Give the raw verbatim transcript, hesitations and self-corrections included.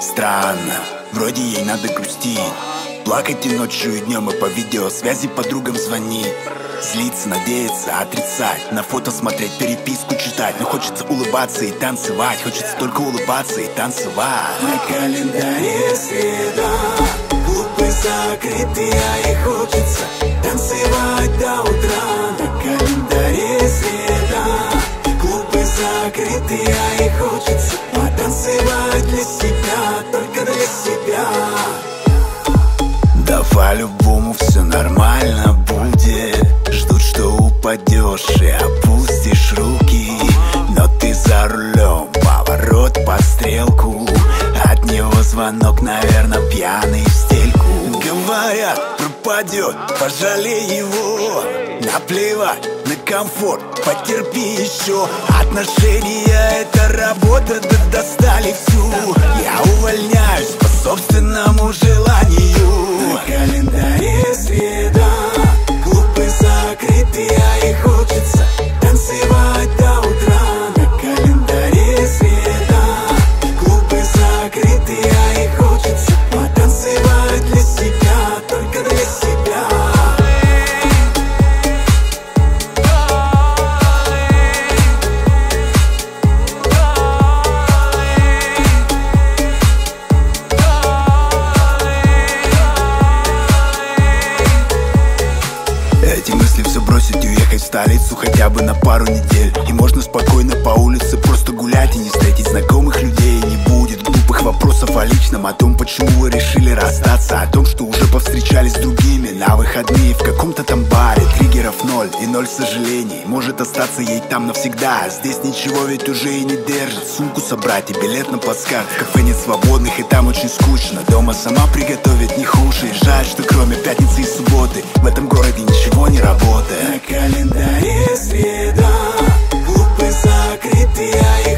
Странно, вроде ей надо грустить, плакать и ночью, и днем, и по видеосвязи подругам звонить. Злиться, надеяться, отрицать, на фото смотреть, переписку читать. Но хочется улыбаться и танцевать, хочется только улыбаться и танцевать. На календаре среда, клубы закрыты, а ей хочется танцевать до утра. На календаре среда, клубы закрыты, а ей хочется потанцевать для себя, только для себя. Да по-любому все нормально будет. Ждут, что упадешь и опустишь руки. Но ты за рулем, поворот по стрелку. От него звонок, наверное, пьяный в стельку. Говорят, пропадет, пожалей его. Наплевать на комфорт, потерпи еще. Отношения — это работа, да достали всю. Я увольняюсь по собственному желанию. На календаре среда, клубы закрыты, а ей хочется танцевать до утра. На календаре среда, клубы закрыты, а ей хочется потанцевать для себя, только для себя. Эти мысли все бросить и уехать в столицу хотя бы на пару недель. И можно спокойно по улице просто гулять и не встретить знакомых людей. Не будет глупых вопросов о личном, о том, почему вы решили расстаться, о том, что уже повстречались с другими на выходные в каком-то там баре. Триггеров ноль и ноль сожалений. Может остаться ей там навсегда, а здесь ничего ведь уже и не держит. Сумку собрать и билет на плацкарт. В кафе нет свободных и там очень скучно. Дома сама приготовить не хуже. И жаль, что кроме пятницы и субботы в этом городе ничего не работает. На календаре среда, клубы закрыты, а ей